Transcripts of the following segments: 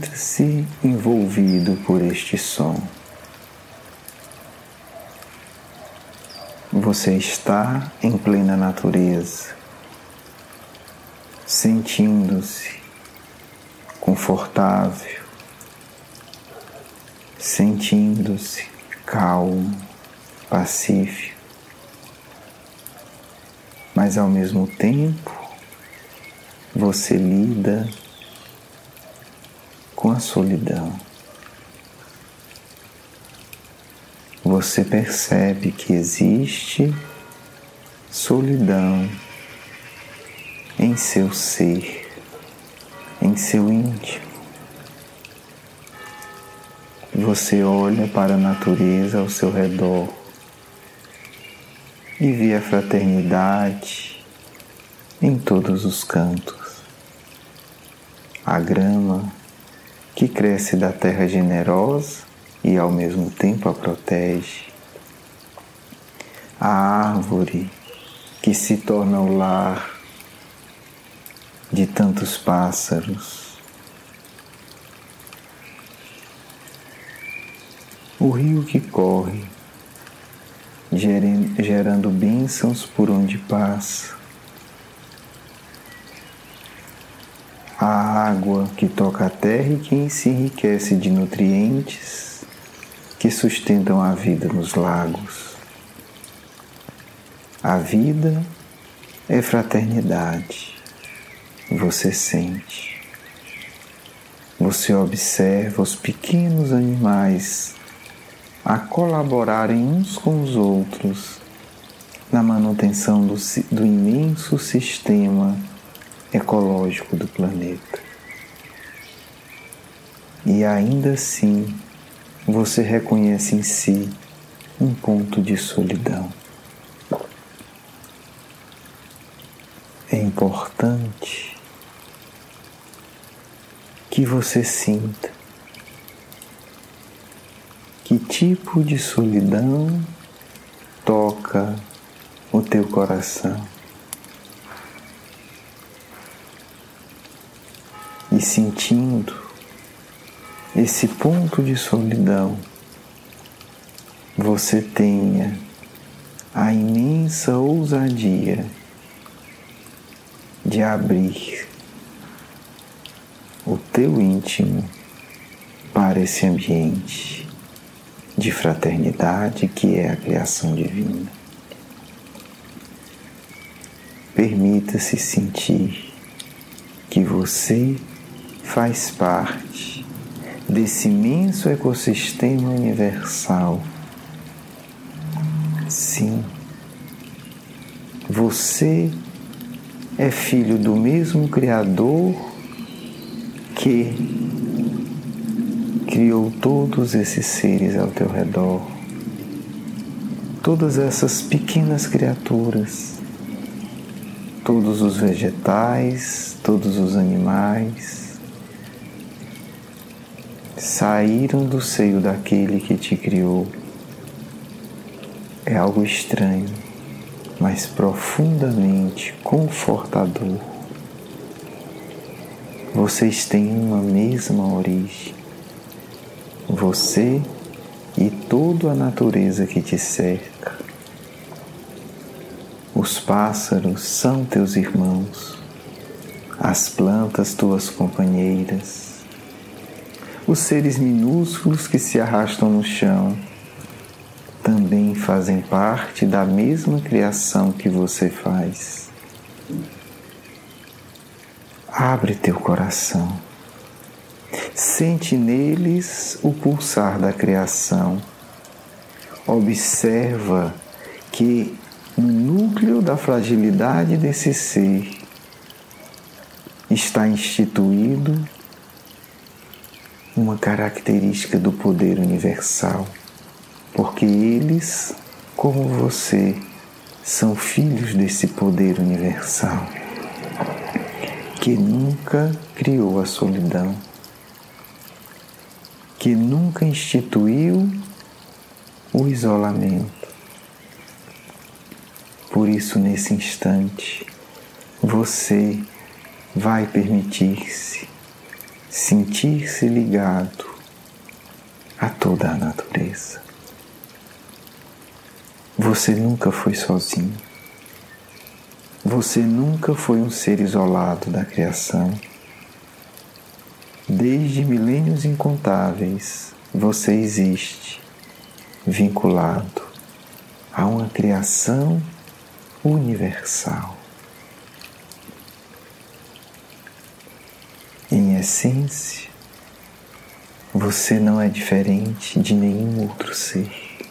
Sinta-se envolvido por este som. Você está em plena natureza, sentindo-se confortável, sentindo-se calmo, pacífico, mas ao mesmo tempo você lida com a solidão. Você percebe que existe solidão em seu ser, em seu íntimo. Você olha para a natureza ao seu redor e vê a fraternidade em todos os cantos. A grama que cresce da terra generosa e ao mesmo tempo a protege. A árvore que se torna o lar de tantos pássaros. O rio que corre, gerando bênçãos por onde passa. A água que toca a terra e que se enriquece de nutrientes que sustentam a vida nos lagos. A vida é fraternidade. Você sente. Você observa os pequenos animais a colaborarem uns com os outros na manutenção do imenso sistema ecológico do planeta. E ainda assim, você reconhece em si um ponto de solidão. É importante que você sinta que tipo de solidão toca o teu coração. E sentindo esse ponto de solidão, você tenha a imensa ousadia de abrir o teu íntimo para esse ambiente de fraternidade que é a criação divina. Permita-se sentir que você faz parte desse imenso ecossistema universal. Sim, você é filho do mesmo Criador que criou todos esses seres ao teu redor, todas essas pequenas criaturas, todos os vegetais, todos os animais, saíram do seio daquele que te criou. É algo estranho, mas profundamente confortador. Vocês têm uma mesma origem. Você e toda a natureza que te cerca. Os pássaros são teus irmãos, as plantas tuas companheiras. Os seres minúsculos que se arrastam no chão também fazem parte da mesma criação que você faz. Abre teu coração. Sente neles o pulsar da criação. Observa que no núcleo da fragilidade desse ser está instituído uma característica do poder universal, porque eles, como você, são filhos desse poder universal, que nunca criou a solidão, que nunca instituiu o isolamento. Por isso, nesse instante, você vai permitir-se sentir-se ligado a toda a natureza. Você nunca foi sozinho. Você nunca foi um ser isolado da criação. Desde milênios incontáveis, você existe, vinculado a uma criação universal. Em essência, você não é diferente de nenhum outro ser.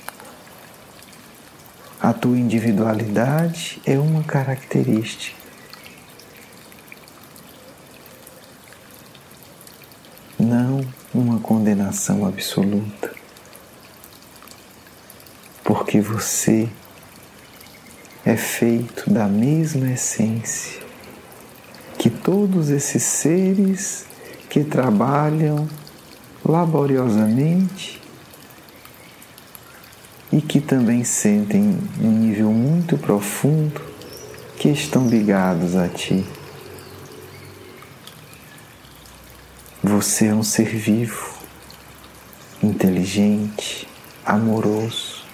A tua individualidade é uma característica. Não uma condenação absoluta. Porque você é feito da mesma essência que todos esses seres que trabalham laboriosamente e que também sentem um nível muito profundo que estão ligados a ti. Você é um ser vivo, inteligente, amoroso,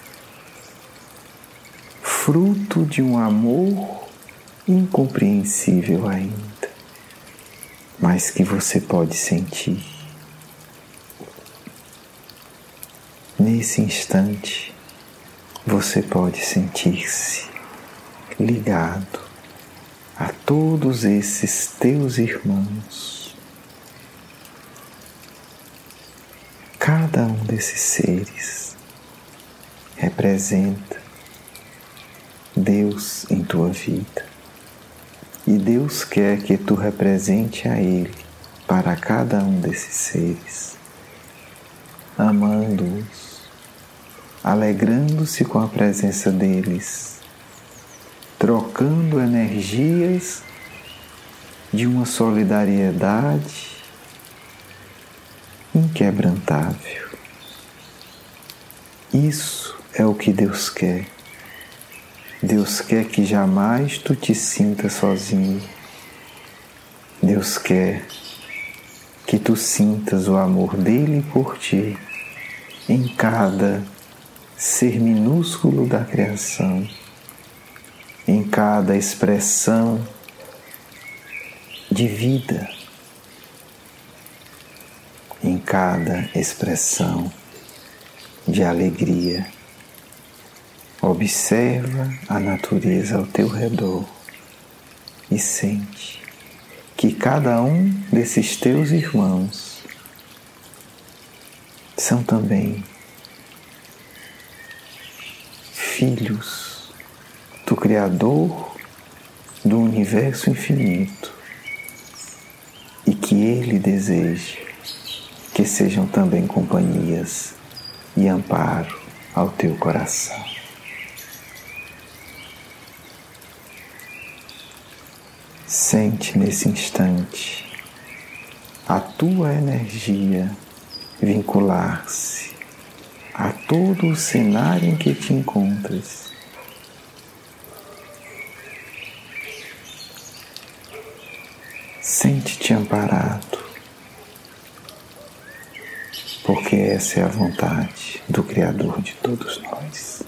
fruto de um amor incompreensível ainda, mas que você pode sentir. Nesse instante, você pode sentir-se ligado a todos esses teus irmãos. Cada um desses seres representa Deus em tua vida. E Deus quer que tu represente a Ele para cada um desses seres, amando-os, alegrando-se com a presença deles, trocando energias de uma solidariedade inquebrantável. Isso é o que Deus quer. Deus quer que jamais tu te sintas sozinho. Deus quer que tu sintas o amor dele por ti em cada ser minúsculo da criação, em cada expressão de vida, em cada expressão de alegria. Observa a natureza ao teu redor e sente que cada um desses teus irmãos são também filhos do Criador do universo infinito e que Ele deseja que sejam também companhias e amparo ao teu coração. Sente nesse instante a tua energia vincular-se a todo o cenário em que te encontras. Sente-te amparado, porque essa é a vontade do Criador de todos nós.